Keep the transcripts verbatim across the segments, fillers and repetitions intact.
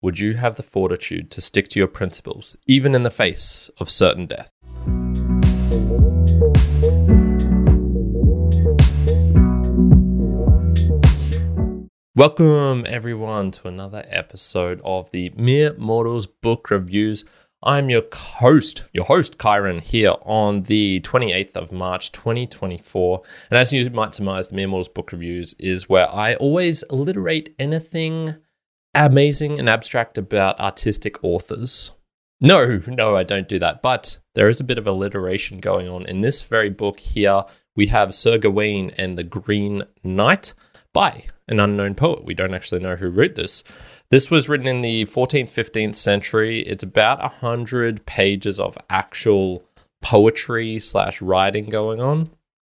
would you have the fortitude to stick to your principles, even in the face of certain death? Welcome everyone to another episode of the Mere Mortals Book Reviews. I'm your host, your host Kyron, here on the twenty-eighth of March, twenty twenty-four. And as you might surmise, the Mere Mortals Book Reviews is where I always alliterate anything amazing and abstract about artistic authors. No, no, I don't do that. But there is a bit of alliteration going on. In this very book here, we have Sir Gawain and the Green Knight by an unknown poet. We don't actually know who wrote this. This was written in the fourteenth, fifteenth century. It's about one hundred pages of actual poetry slash writing going on,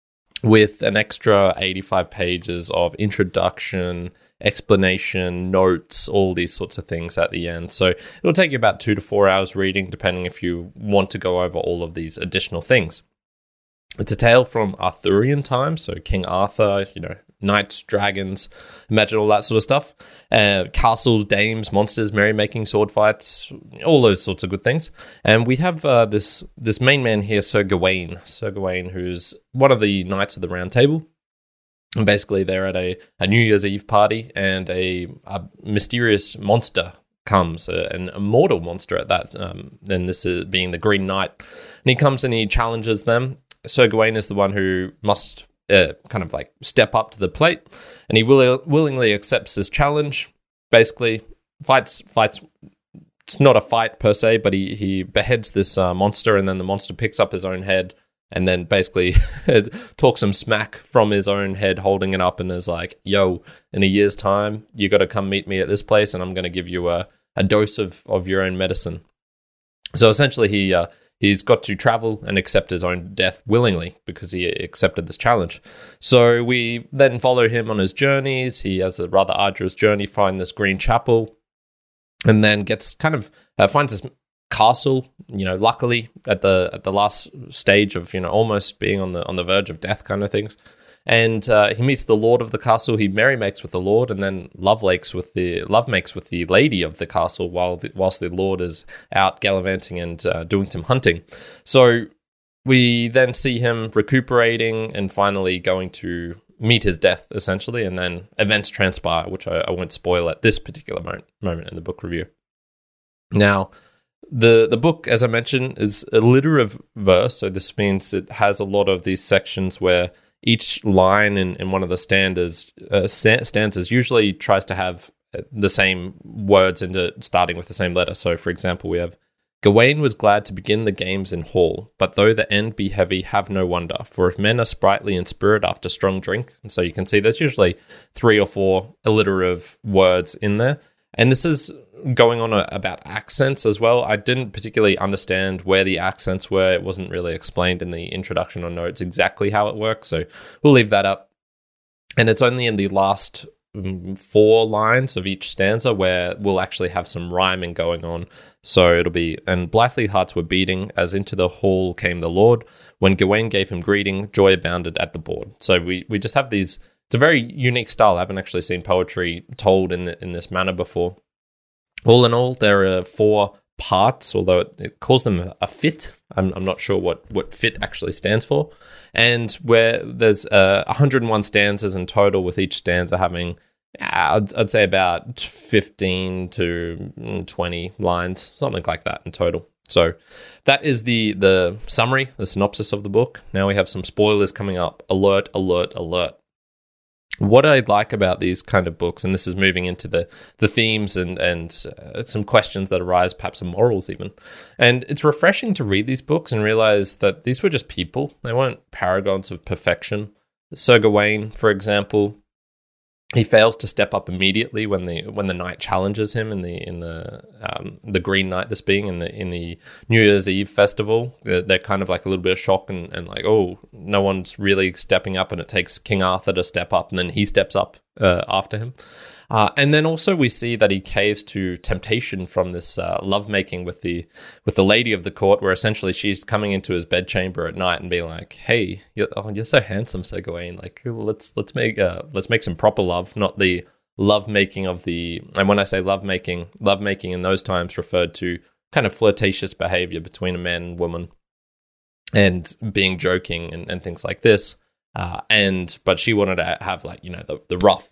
with an extra eighty-five pages of introduction, explanation, notes, all these sorts of things at the end. So it'll take you about two to four hours reading, depending if you want to go over all of these additional things. It's a tale from Arthurian times, so King Arthur, you know, knights, dragons, imagine all that sort of stuff. Uh, castles, dames, monsters, merrymaking, sword fights, all those sorts of good things. And we have uh, this this main man here, Sir Gawain. Sir Gawain, who's one of the Knights of the Round Table. And basically they're at a, a New Year's Eve party, and a, a mysterious monster comes, uh, an immortal monster at that. Um, then this is being the Green Knight. And he comes and he challenges them. Sir Gawain is the one who must uh, kind of like step up to the plate, and he will, willingly accepts this challenge. Basically, fights, fights. It's not a fight per se, but he, he beheads this uh, monster, and then the monster picks up his own head, and then basically talks some smack from his own head, holding it up, and is like, yo, in a year's time, you got to come meet me at this place, and I'm going to give you a, a dose of, of your own medicine. So essentially, he... Uh, He's got to travel and accept his own death willingly because he accepted this challenge. So we then follow him on his journeys. He has a rather arduous journey, find this green chapel, and then gets kind of uh, finds this castle. You know, luckily at the at the last stage of, you know, almost being on the on the verge of death kind of things. And uh, he meets the lord of the castle. He merrymakes with the lord, and then love makes with the love makes with the lady of the castle, while the, whilst the lord is out gallivanting and uh, doing some hunting. So we then see him recuperating and finally going to meet his death, essentially, and then events transpire, which I, I won't spoil at this particular moment, moment in the book review. Now, the the book, as I mentioned, is a litter of verse. So this means it has a lot of these sections where each line in, in one of the stanzas, uh, stanzas usually tries to have the same words into starting with the same letter. So, for example, we have, Gawain was glad to begin the games in hall, but though the end be heavy, have no wonder. For if men are sprightly in spirit after strong drink, and so you can see there's usually three or four alliterative words in there. And this is going on a, about accents as well. I didn't particularly understand where the accents were. It wasn't really explained in the introduction or notes exactly how it works, so we'll leave that up. And it's only in the last um, four lines of each stanza where we'll actually have some rhyming going on. So it'll be, and blithely hearts were beating, as into the hall came the lord. When Gawain gave him greeting, joy abounded at the board. So we, we just have these. It's a very unique style. I haven't actually seen poetry told in the, in this manner before. All in all, there are four parts, although it, it calls them a fit. I'm, I'm not sure what, what fit actually stands for. And where there's uh, one hundred one stanzas in total, with each stanza having, I'd, I'd say about fifteen to twenty lines, something like that in total. So that is the, the summary, the synopsis of the book. Now we have some spoilers coming up. Alert, alert, alert. What I like about these kind of books, and this is moving into the, the themes and, and uh, some questions that arise, perhaps some morals even, and it's refreshing to read these books and realize that these were just people. They weren't paragons of perfection. Sir Gawain, for example, he fails to step up immediately when the when the knight challenges him in the in the um, the Green Knight, this being in the in the New Year's Eve festival. They're, they're kind of like a little bit of shock and, and like, oh, no one's really stepping up, and it takes King Arthur to step up, and then he steps up uh, after him. Uh, and then also we see that he caves to temptation from this uh, lovemaking with the with the lady of the court, where essentially she's coming into his bedchamber at night and being like, "Hey, you're, oh, you're so handsome, Sir Gawain. Like, let's let's make uh, let's make some proper love, not the lovemaking of the, and when I say lovemaking, lovemaking in those times referred to kind of flirtatious behavior between a man and woman, and being joking and, and things like this. Uh, and but she wanted to have like, you know, the, the rough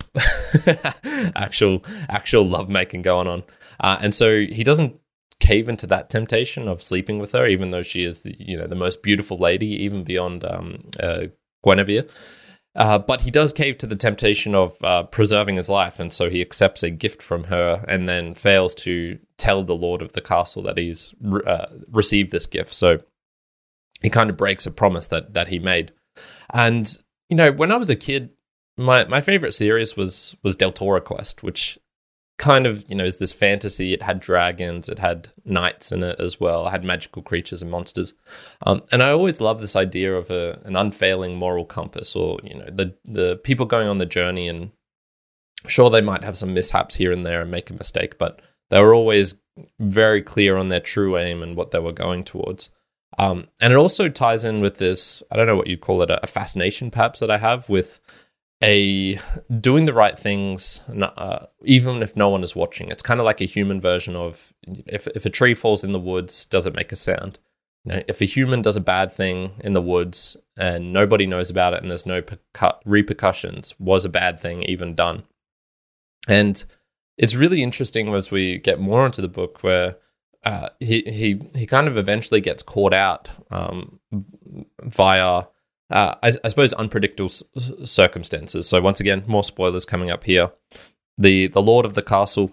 actual actual lovemaking going on. Uh, and so he doesn't cave into that temptation of sleeping with her, even though she is the, you know, the most beautiful lady, even beyond um, uh, Guinevere. Uh, but he does cave to the temptation of uh, preserving his life, and so he accepts a gift from her and then fails to tell the lord of the castle that he's re- uh, received this gift. So he kind of breaks a promise that that he made. And, you know, when I was a kid, my, my favorite series was was Deltora Quest, which kind of, you know, is this fantasy. It had dragons, it had knights in it as well. It had magical creatures and monsters. Um, and I always love this idea of a, an unfailing moral compass, or, you know, the, the people going on the journey, and sure, they might have some mishaps here and there and make a mistake, but they were always very clear on their true aim and what they were going towards. Um, and it also ties in with this, I don't know what you'd call it, a, a fascination perhaps that I have with a doing the right things, uh, even if no one is watching. It's kind of like a human version of, if if a tree falls in the woods, does it make a sound? You know, if a human does a bad thing in the woods and nobody knows about it and there's no percu- repercussions, was a bad thing even done? And it's really interesting as we get more into the book, where Uh, he he he kind of eventually gets caught out um, via, uh, I, I suppose, unpredictable s- circumstances. So once again, more spoilers coming up here. The the lord of the castle,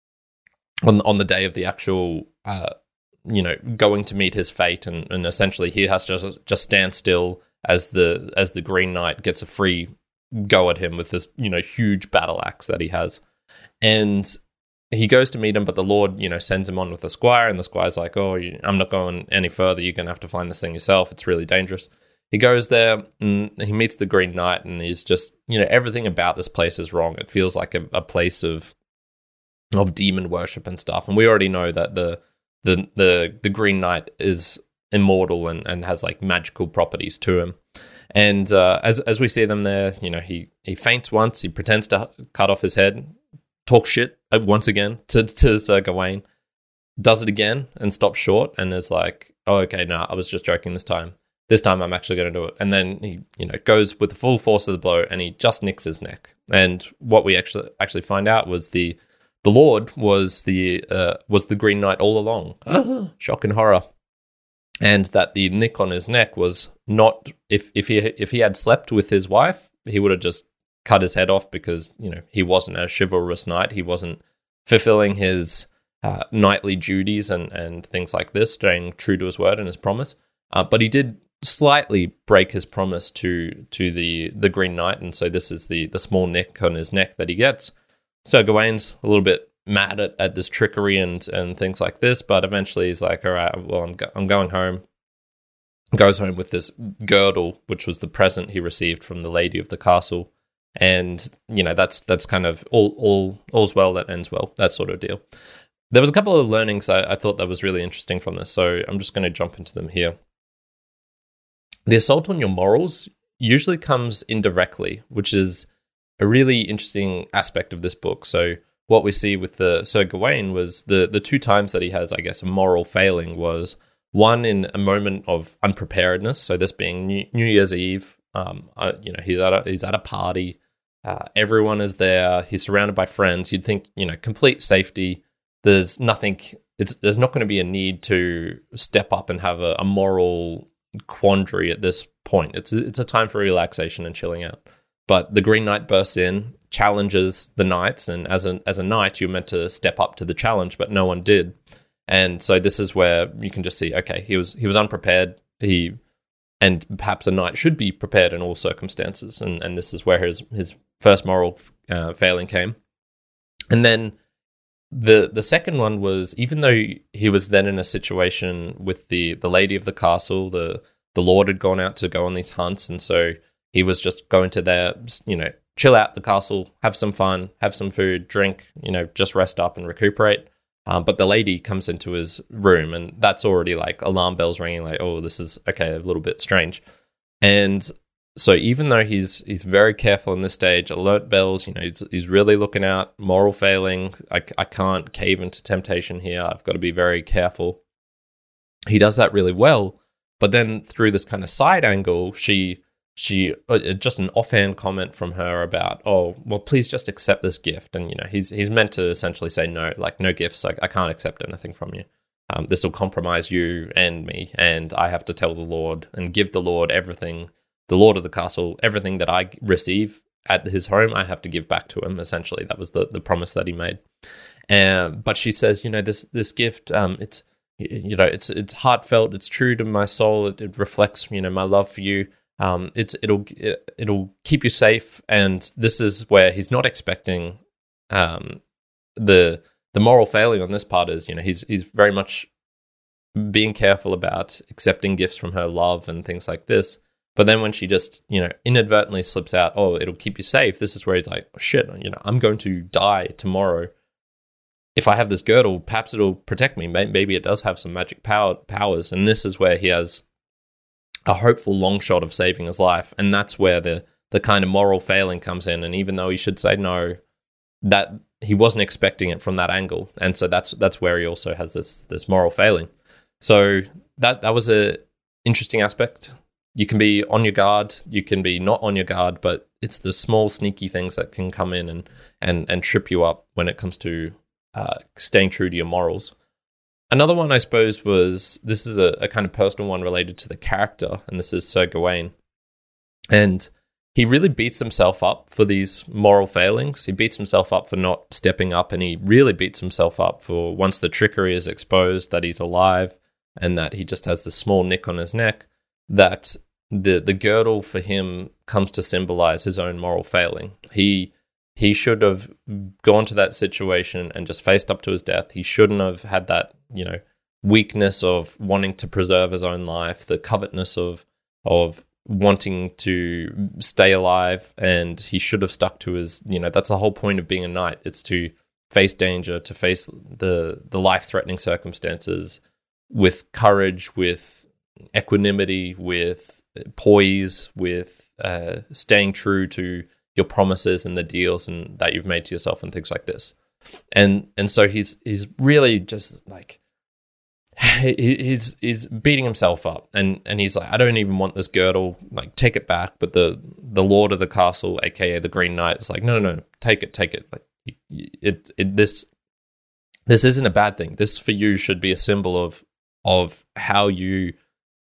on on the day of the actual, uh, you know, going to meet his fate, and, and essentially he has to just just stand still as the as the Green Knight gets a free go at him with this, you know, huge battle axe that he has, and he goes to meet him, but the Lord, you know, sends him on with the squire, and the squire's like, oh, you, I'm not going any further. You're going to have to find this thing yourself. It's really dangerous. He goes there, and he meets the Green Knight, and he's just, you know, everything about this place is wrong. It feels like a, a place of of demon worship and stuff. And we already know that the the the, the Green Knight is immortal and, and has, like, magical properties to him. And uh, as as we see them there, you know, he, he faints once. He pretends to cut off his head, talk shit once again to, to Sir Gawain, does it again and stops short and is like, oh, okay, no, I was just joking this time. This time I'm actually going to do it. And then he, you know, goes with the full force of the blow and he just nicks his neck. And what we actually actually find out was the the Lord was the uh, was the Green Knight all along. Shock and horror. And that the nick on his neck was not, if if he if he had slept with his wife, he would have just cut his head off, because, you know, he wasn't a chivalrous knight. He wasn't fulfilling his uh, knightly duties and, and things like this, staying true to his word and his promise. Uh, but he did slightly break his promise to to the, the Green Knight, and so this is the, the small nick on his neck that he gets. So Gawain's a little bit mad at, at this trickery and, and things like this, but eventually he's like, all right, well, I'm, go- I'm going home. Goes home with this girdle, which was the present he received from the lady of the castle. And, you know, that's that's kind of all all all's well that ends well, that sort of deal. There was a couple of learnings I, I thought that was really interesting from this, so I'm just going to jump into them here. The assault on your morals usually comes indirectly, which is a really interesting aspect of this book. So what we see with the Sir Gawain was the the two times that he has, I guess, a moral failing was one in a moment of unpreparedness. So this being New, New Year's Eve, um, uh, you know, he's at a, he's at a party. Uh, everyone is there. He's surrounded by friends. You'd think, you know, complete safety. There's nothing. It's there's not going to be a need to step up and have a, a moral quandary at this point. It's it's a time for relaxation and chilling out. But the Green Knight bursts in, challenges the knights, and as a as a knight, you're meant to step up to the challenge, but no one did. And so this is where you can just see, okay, he was he was unprepared. He and perhaps a knight should be prepared in all circumstances. And and this is where his his first moral uh, failing came. And then the the second one was, even though he was then in a situation with the the lady of the castle, the the Lord had gone out to go on these hunts, and so he was just going to there, you know, chill out the castle, have some fun, have some food, drink, you know, just rest up and recuperate. Um, but the lady comes into his room, and that's already like alarm bells ringing, like, oh, this is, okay, a little bit strange. And so even though he's he's very careful in this stage, alert bells, you know, he's, he's really looking out, moral failing, I, I can't cave into temptation here, I've got to be very careful. He does that really well, but then through this kind of side angle, she, she uh, just an offhand comment from her about, oh, well, please just accept this gift. And, you know, he's he's meant to essentially say no, like, no gifts, like, I can't accept anything from you. Um, this will compromise you and me, and I have to tell the Lord and give the Lord everything, the Lord of the castle, everything that I receive at his home, I have to give back to him, essentially. That was the, the promise that he made. Uh, but she says, you know, this this gift, um, it's, you know, it's it's heartfelt, it's true to my soul, it, it reflects, you know, my love for you. Um, it's it'll it, it'll keep you safe, and this is where he's not expecting um, the the moral failing on this part is, you know, he's he's very much being careful about accepting gifts from her love and things like this. But then when she just, you know, inadvertently slips out, oh, it'll keep you safe, this is where he's like, oh, shit, you know, I'm going to die tomorrow. If I have this girdle, perhaps it'll protect me. Maybe it does have some magic power powers. And this is where he has a hopeful long shot of saving his life. And that's where the the kind of moral failing comes in. And even though he should say no, that he wasn't expecting it from that angle. And so that's that's where he also has this this moral failing. So that that was a interesting aspect. You can be on your guard, you can be not on your guard, but it's the small sneaky things that can come in and and and trip you up when it comes to uh, staying true to your morals. Another one, I suppose, was, this is a, a kind of personal one related to the character, and this is Sir Gawain. And he really beats himself up for these moral failings. He beats himself up for not stepping up, and he really beats himself up for, once the trickery is exposed, that he's alive and that he just has this small nick on his neck, that the the girdle for him comes to symbolize his own moral failing. He he should have gone to that situation and just faced up to his death. He shouldn't have had that, you know, weakness of wanting to preserve his own life, the covetousness of of wanting to stay alive, and he should have stuck to his, you know, that's the whole point of being a knight. It's to face danger, to face the the life-threatening circumstances with courage, with equanimity, with poise, with uh, staying true to your promises and the deals and that you've made to yourself and things like this. And and so he's he's really just like, he, he's he's beating himself up, and and he's like, I don't even want this girdle, like, take it back. But the the Lord of the castle, aka the Green Knight, is like, no, no, no, take it, take it. Like, it, it this this isn't a bad thing. This for you should be a symbol of of how you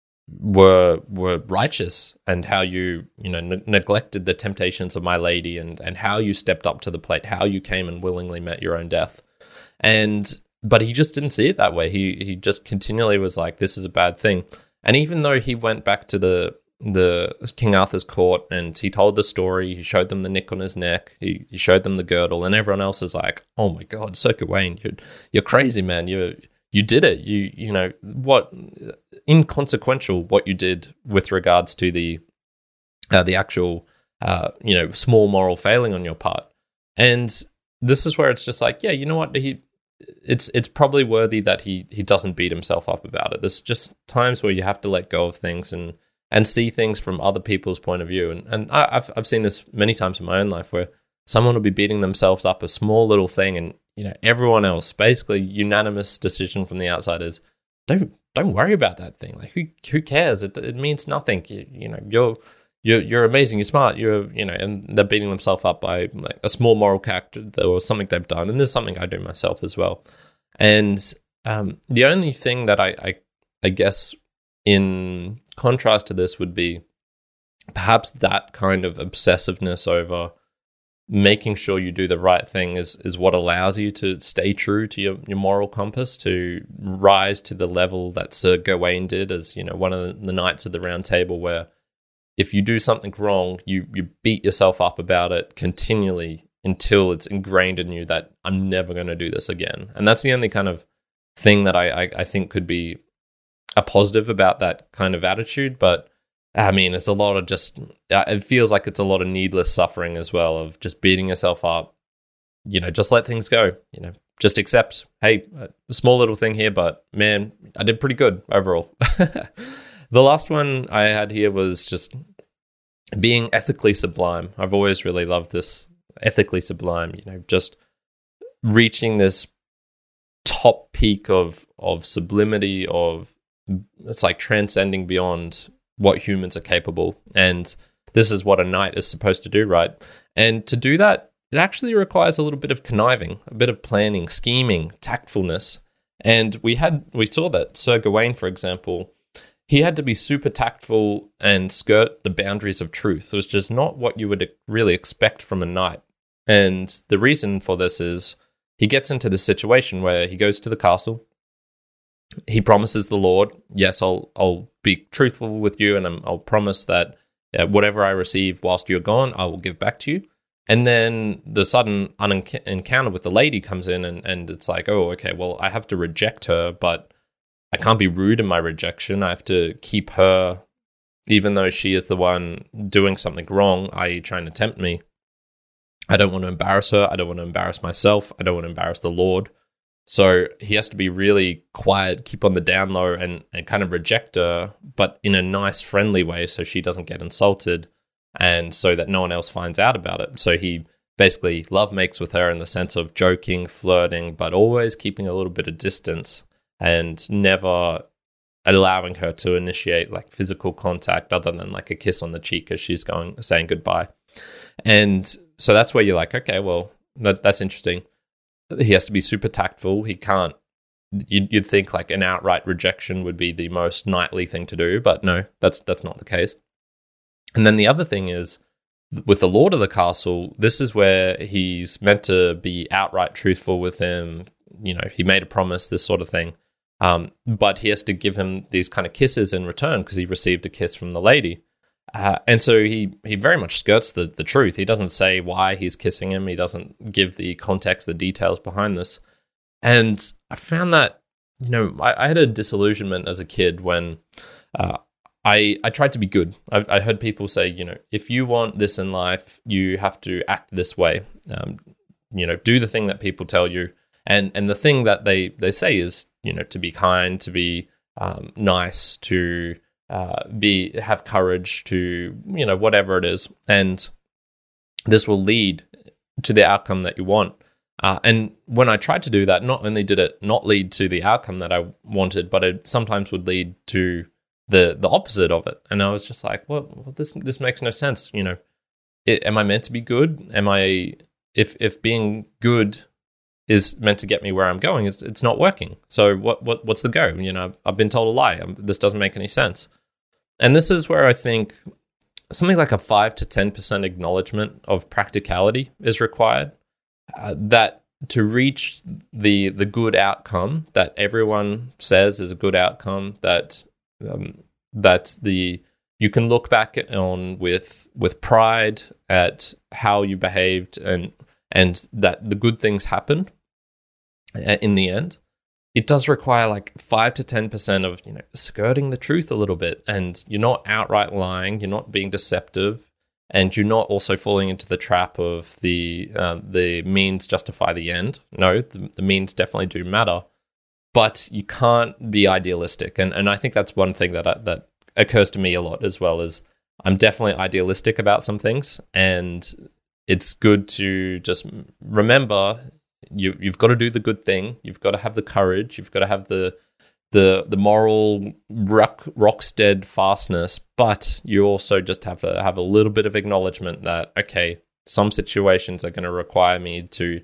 were were righteous, and how you you know ne- neglected the temptations of my lady, and and how you stepped up to the plate, how you came and willingly met your own death. And but he just didn't see it that way. He he just continually was like, this is a bad thing. And even though he went back to the the King Arthur's court and he told the story, he showed them the nick on his neck, he, he showed them the girdle, and everyone else is like, oh my god, Sir Gawain, you're you're crazy, man. You you did it. You you know what, inconsequential what you did with regards to the uh, the actual uh, you know small moral failing on your part. And this is where it's just like, yeah, you know what, he it's it's probably worthy that he he doesn't beat himself up about it. There's just times where you have to let go of things and and see things from other people's point of view. And and I, I've I've seen this many times in my own life where someone will be beating themselves up a small little thing, and you know everyone else, basically unanimous decision from the outside is, don't don't worry about that thing. Like, who who cares? It it means nothing. You, you know you're you're you're amazing. You're smart. You're you know, and they're beating themselves up by like a small moral character or something they've done. And this is something I do myself as well. And um, the only thing that I, I I guess in contrast to this would be perhaps that kind of obsessiveness over making sure you do the right thing is is what allows you to stay true to your, your moral compass, to rise to the level that Sir Gawain did as, you know, one of the, the knights of the Round Table, where if you do something wrong, you you beat yourself up about it continually until it's ingrained in you that I'm never going to do this again. And that's the only kind of thing that I, I, I think could be a positive about that kind of attitude. But I mean, it's a lot of just, it feels like it's a lot of needless suffering as well, of just beating yourself up. You know, just let things go. You know, just accept, hey, a small little thing here, but man, I did pretty good overall. The last one I had here was just being ethically sublime. I've always really loved this ethically sublime, you know, just reaching this top peak of of sublimity, of it's like transcending beyond what humans are capable. And this is what a knight is supposed to do, right? And to do that, it actually requires a little bit of conniving, a bit of planning, scheming, tactfulness. And we had we saw that Sir Gawain, for example, he had to be super tactful and skirt the boundaries of truth, which is not what you would really expect from a knight. And the reason for this is he gets into this situation where he goes to the castle. He promises the Lord, yes, I'll I'll be truthful with you, and I'm, I'll promise that uh, whatever I receive whilst you're gone, I will give back to you. And then the sudden unenc- encounter with the lady comes in, and, and it's like, oh, okay, well, I have to reject her, but I can't be rude in my rejection. I have to keep her, even though she is the one doing something wrong, that is trying to tempt me. I don't want to embarrass her. I don't want to embarrass myself. I don't want to embarrass the Lord. So he has to be really quiet, keep on the down low, and, and kind of reject her, but in a nice, friendly way so she doesn't get insulted and so that no one else finds out about it. So he basically love makes with her in the sense of joking, flirting, but always keeping a little bit of distance and never allowing her to initiate like physical contact other than like a kiss on the cheek as she's going saying goodbye. And so that's where you're like, okay, well, that, that's interesting. He has to be super tactful. He can't, you'd, you'd think like an outright rejection would be the most knightly thing to do, but no, that's that's not the case. And then the other thing is, with the Lord of the Castle, this is where he's meant to be outright truthful with him. You know, he made a promise, this sort of thing. Um, but he has to give him these kind of kisses in return because he received a kiss from the lady. Uh, and so he, he very much skirts the, the truth. He doesn't say why he's kissing him. He doesn't give the context, the details behind this. And I found that, you know, I, I had a disillusionment as a kid when uh, I I tried to be good. I, I heard people say, you know, if you want this in life, you have to act this way. Um, you know, do the thing that people tell you. And and the thing that they, they say is, you know, to be kind, to be um, nice, to uh, be have courage, to, you know, whatever it is. And this will lead to the outcome that you want. Uh, and when I tried to do that, not only did it not lead to the outcome that I wanted, but it sometimes would lead to the the opposite of it. And I was just like, well, well this this makes no sense. You know, it, am I meant to be good? Am I, if if being good is meant to get me where I'm going, it's, it's not working. So what what what's the go? You know, I've been told a lie. I'm, this doesn't make any sense. And this is where I think something like a five to ten percent acknowledgement of practicality is required. Uh, that to reach the the good outcome that everyone says is a good outcome, that um, that's the you can look back on with with pride at how you behaved, and and that the good things happened in the end. It does require like five to ten percent of, you know, skirting the truth a little bit, and you're not outright lying, you're not being deceptive, and you're not also falling into the trap of the uh, the means justify the end. No, the, the means definitely do matter, but you can't be idealistic. And and I think that's one thing that I, that occurs to me a lot as well, is I'm definitely idealistic about some things, and it's good to just remember you you've got to do the good thing. You've got to have the courage. You've got to have the the the moral rock rock steadfastness, but you also just have to have a little bit of acknowledgement that, okay, some situations are going to require me to,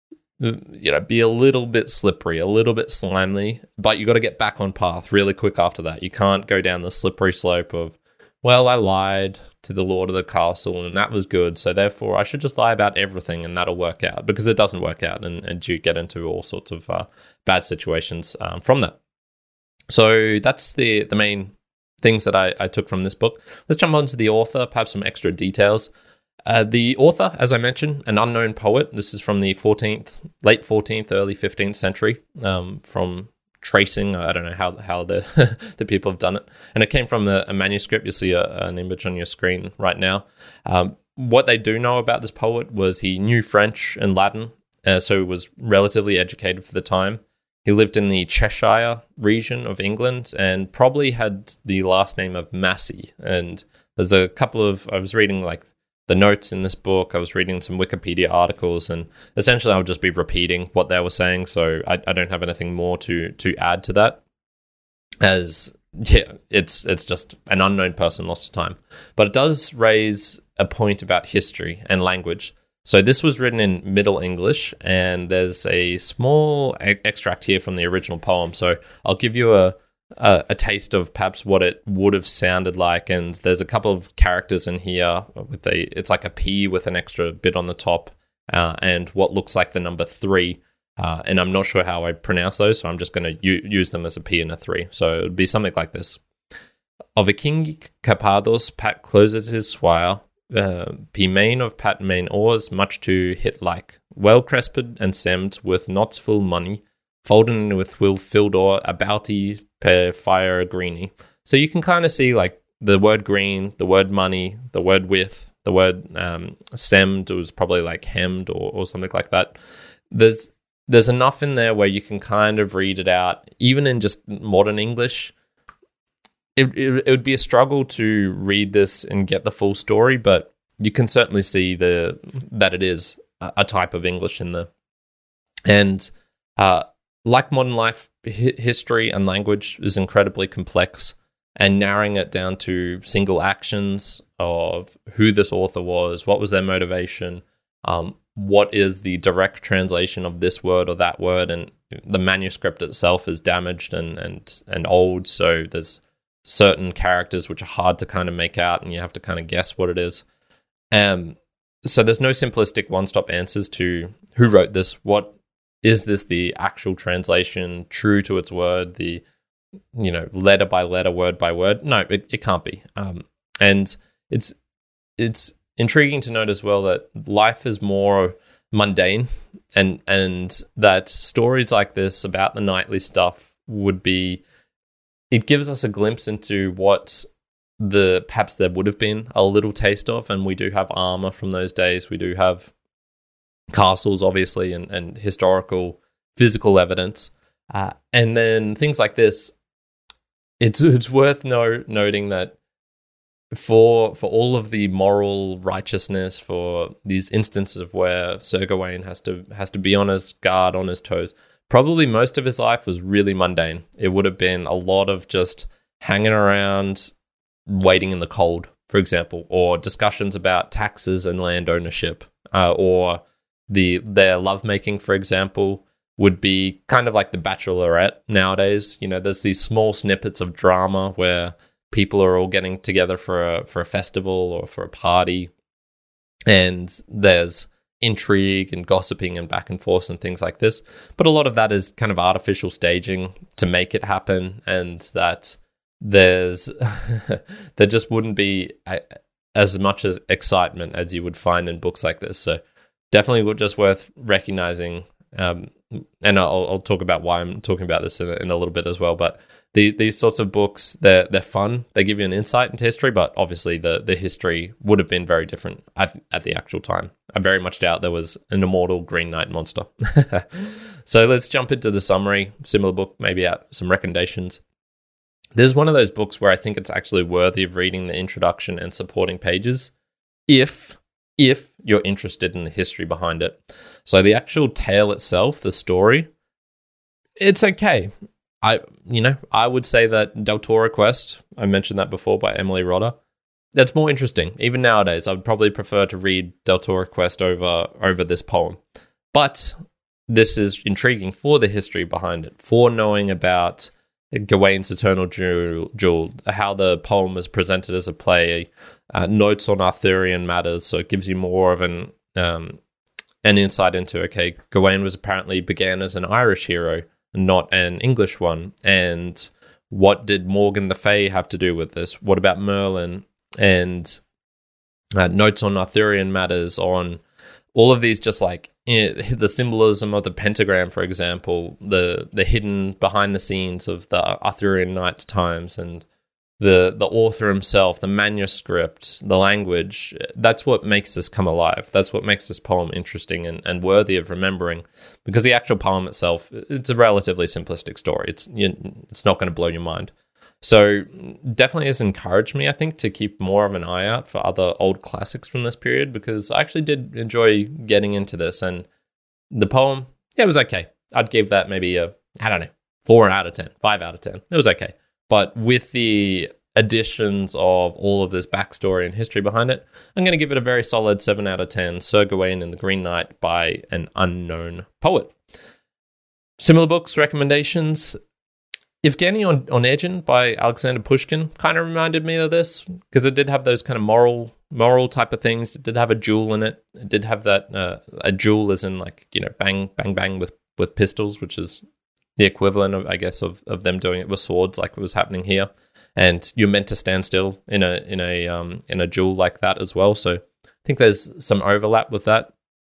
you know, be a little bit slippery, a little bit slimy, but you got to get back on path really quick after that. You can't go down the slippery slope of, well, I lied to the Lord of the Castle and that was good, so therefore I should just lie about everything and that'll work out, because it doesn't work out, and, and you get into all sorts of uh, bad situations um, from that. So that's the, the main things that I, I took from this book. Let's jump on to the author, perhaps some extra details. Uh, the author, as I mentioned, an unknown poet. This is from the fourteenth, late fourteenth, early fifteenth century, um, from tracing. I don't know how how the the people have done it. And it came from a, a manuscript. You see a, an image on your screen right now. Um, what they do know about this poet was he knew French and Latin, uh, so he was relatively educated for the time. He lived in the Cheshire region of England and probably had the last name of Massey. And there's a couple of, I was reading like the notes in this book, I was reading some Wikipedia articles, and essentially I'll just be repeating what they were saying, so I, I don't have anything more to to add to that, as yeah, it's it's just an unknown person lost to time. But it does raise a point about history and language. So this was written in Middle English, and there's a small e- extract here from the original poem. So I'll give you a, a a taste of perhaps what it would have sounded like. And there's a couple of characters in here with a, it's like a P with an extra bit on the top, uh, and what looks like the number three. Uh, and I'm not sure how I pronounce those, so I'm just going to u- use them as a P and a three. So it would be something like this. Of a king Capados, Pat closes his swire. Uh, P main of Pat main oars, much to hit like. Well cresped and semmed with knots full money, folded with will filled or abouty per fire greeny. So you can kind of see like the word green, the word money, the word with, the word um, semmed, it was probably like hemmed or, or something like that. There's there's enough in there where you can kind of read it out, even in just modern English. It, it, it would be a struggle to read this and get the full story, but you can certainly see the that it is a, a type of English in there. And uh, like modern life, hi- history and language is incredibly complex, and narrowing it down to single actions of who this author was, what was their motivation, um, what is the direct translation of this word or that word, and the manuscript itself is damaged and and and old, so there's certain characters which are hard to kind of make out, and you have to kind of guess what it is. Um, so there's no simplistic one-stop answers to who wrote this. What is this? The actual translation, true to its word? The you know letter by letter, word by word? No, it, it can't be. Um, and it's it's intriguing to note as well that life is more mundane, and and that stories like this about the nightly stuff would be. It gives us a glimpse into what the perhaps there would have been a little taste of, and we do have armor from those days. We do have castles, obviously, and, and historical physical evidence, uh, and then things like this. It's it's worth no, noting that for for all of the moral righteousness, for these instances of where Sir Gawain has to has to be on his guard, on his toes. Probably most of his life was really mundane. It would have been a lot of just hanging around, waiting in the cold, for example, or discussions about taxes and land ownership, uh, or the their lovemaking, for example, would be kind of like The Bachelorette nowadays. You know, there's these small snippets of drama where people are all getting together for a for a festival or for a party, and there's intrigue and gossiping and back and forth and things like this, but a lot of that is kind of artificial staging to make it happen, and that there's there just wouldn't be a, as much as excitement as you would find in books like this. So definitely just worth recognizing, um, and I'll, I'll talk about why I'm talking about this in a, in a little bit as well, but the, these sorts of books, they're, they're fun. They give you an insight into history, but obviously the, the history would have been very different at, at the actual time. I very much doubt there was an immortal Green Knight monster. So let's jump into the summary. Similar book, maybe out some recommendations. This is one of those books where I think it's actually worthy of reading the introduction and supporting pages if if you're interested in the history behind it. So the actual tale itself, the story, it's okay. I, you know, I would say that Del Toro Quest, I mentioned that before, by Emily Rodda, that's more interesting. Even nowadays, I would probably prefer to read Del Toro Quest over over this poem. But this is intriguing for the history behind it, for knowing about Gawain's Eternal Jewel, Jewel how the poem is presented as a play, uh, notes on Arthurian matters, so it gives you more of an um, an insight into, okay, Gawain was apparently began as an Irish hero, not an English one, and what did Morgan the Fay have to do with this? What about Merlin? And uh, notes on Arthurian matters, on all of these, just like you know, the symbolism of the pentagram, for example, the the hidden behind the scenes of the Arthurian Knights times, and the the author himself, the manuscript, the language. That's what makes this come alive. That's what makes this poem interesting and, and worthy of remembering, because the actual poem itself, it's a relatively simplistic story. It's you, it's not going to blow your mind. So definitely has encouraged me, I think, to keep more of an eye out for other old classics from this period, because I actually did enjoy getting into this. And the poem, yeah, it was okay. I'd give that maybe a, I don't know, four out of ten, five out of ten. It was okay. But with the additions of all of this backstory and history behind it, I'm going to give it a very solid seven out of ten. Sir Gawain and the Green Knight by an unknown poet. Similar books, recommendations. Evgeny on Onegin by Alexander Pushkin kind of reminded me of this, because it did have those kind of moral moral type of things. It did have a duel in it. It did have that, uh, a duel as in like, you know, bang, bang, bang with, with pistols, which is the equivalent of, I guess, of, of them doing it with swords like it was happening here. And you're meant to stand still in a in a um in a duel like that as well. So I think there's some overlap with that.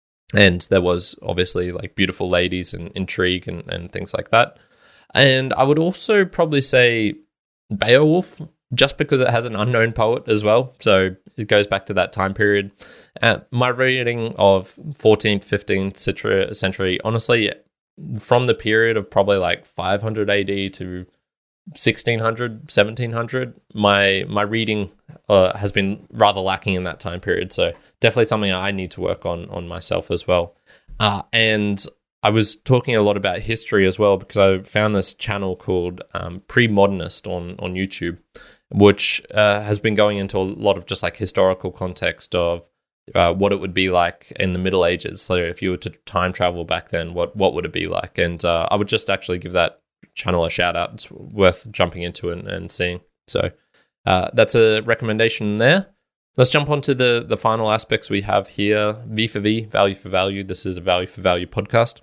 And there was obviously like beautiful ladies and intrigue and, and things like that. And I would also probably say Beowulf, just because it has an unknown poet as well. So it goes back to that time period. Uh, my reading of fourteenth, fifteenth century, honestly, from the period of probably like five hundred A D to sixteen hundred, seventeen hundred, my my reading uh, has been rather lacking in that time period. So definitely something I need to work on on myself as well. Uh, and I was talking a lot about history as well, because I found this channel called um, Pre-Modernist on, on YouTube, which uh, has been going into a lot of just like historical context of uh, what it would be like in the Middle Ages. So if you were to time travel back then, what, what would it be like? And uh, I would just actually give that channel a shout out. It's worth jumping into and, and seeing. So uh, that's a recommendation there. Let's jump on to the, the final aspects we have here. V for V, value for value. This is a value for value podcast.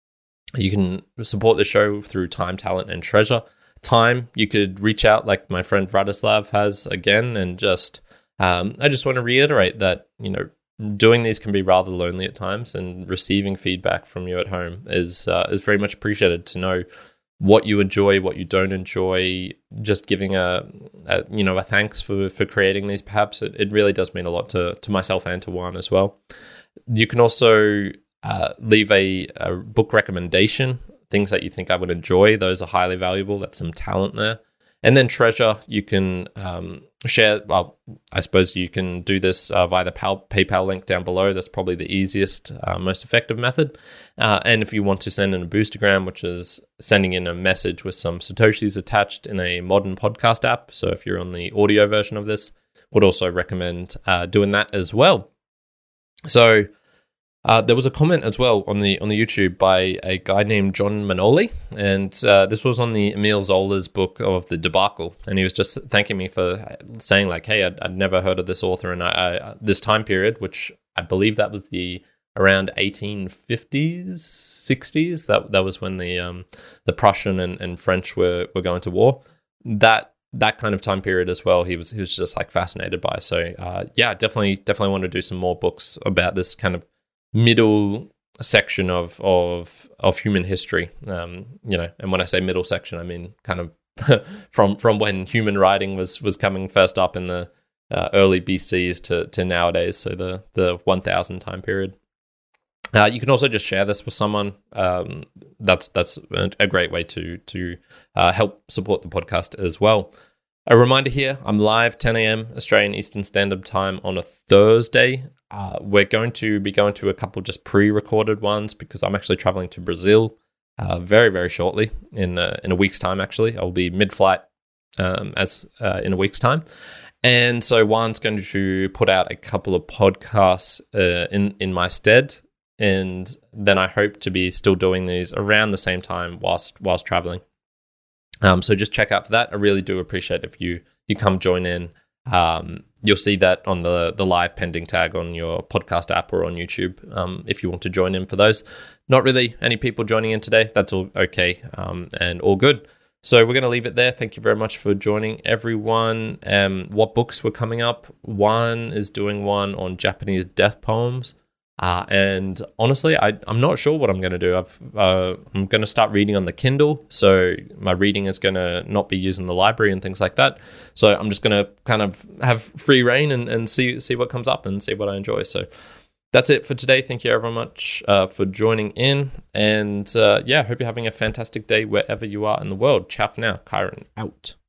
You can support the show through time, talent, and treasure. Time, you could reach out like my friend Vratislav has again, and just, um, I just want to reiterate that, you know, doing these can be rather lonely at times, and receiving feedback from you at home is uh, is very much appreciated. To know what you enjoy, what you don't enjoy, just giving a, a you know, a thanks for, for creating these, perhaps, it, it really does mean a lot to, to myself and to Juan as well. You can also uh, leave a, a book recommendation, things that you think I would enjoy. Those are highly valuable. That's some talent there. And then treasure, you can um, share, well, I suppose you can do this uh, via the Pal- PayPal link down below. That's probably the easiest, uh, most effective method. Uh, and if you want to send in a boostergram, which is sending in a message with some Satoshis attached in a modern podcast app. So if you're on the audio version of this, would also recommend uh, doing that as well. So Uh, there was a comment as well on the on the YouTube by a guy named John Manoli, and uh, this was on the Emile Zola's book of The Debacle, and he was just thanking me for saying like, hey, I'd, I'd never heard of this author and I, I, this time period, which I believe that was the around eighteen fifties, sixties. That that was when the um, the Prussian and, and French were, were going to war. That that kind of time period as well, he was he was just like fascinated by. So uh, yeah, definitely definitely want to do some more books about this kind of middle section of of of human history, um, you know, and when I say middle section, I mean kind of from from when human writing was was coming first up in the uh, early B Cs to to nowadays, so the the one thousand time period. Uh, you can also just share this with someone. Um, that's that's a great way to to uh, help support the podcast as well. A reminder here: I'm live ten a.m. Australian Eastern Standard Time on a Thursday. Uh, we're going to be going to a couple just pre-recorded ones because I'm actually traveling to Brazil uh, very, very shortly, in uh, in a week's time, actually. I'll be mid-flight um, as uh, in a week's time. And so Juan's going to put out a couple of podcasts uh, in, in my stead. And then I hope to be still doing these around the same time whilst whilst traveling. Um, so just check out for that. I really do appreciate if you, you come join in. Um, you'll see that on the the live pending tag on your podcast app or on YouTube um, if you want to join in for those. Not really any people joining in today. That's all okay um, and all good. So we're going to leave it there. Thank you very much for joining, everyone. Um, what books were coming up? One is doing one on Japanese death poems. Uh, and honestly, I, I'm not sure what I'm going to do. I've, uh, I'm going to start reading on the Kindle, so my reading is going to not be using the library and things like that. So I'm just going to kind of have free reign and, and see see what comes up and see what I enjoy. So that's it for today. Thank you very much uh, for joining in. And uh, yeah, hope you're having a fantastic day wherever you are in the world. Ciao for now. Kyron out.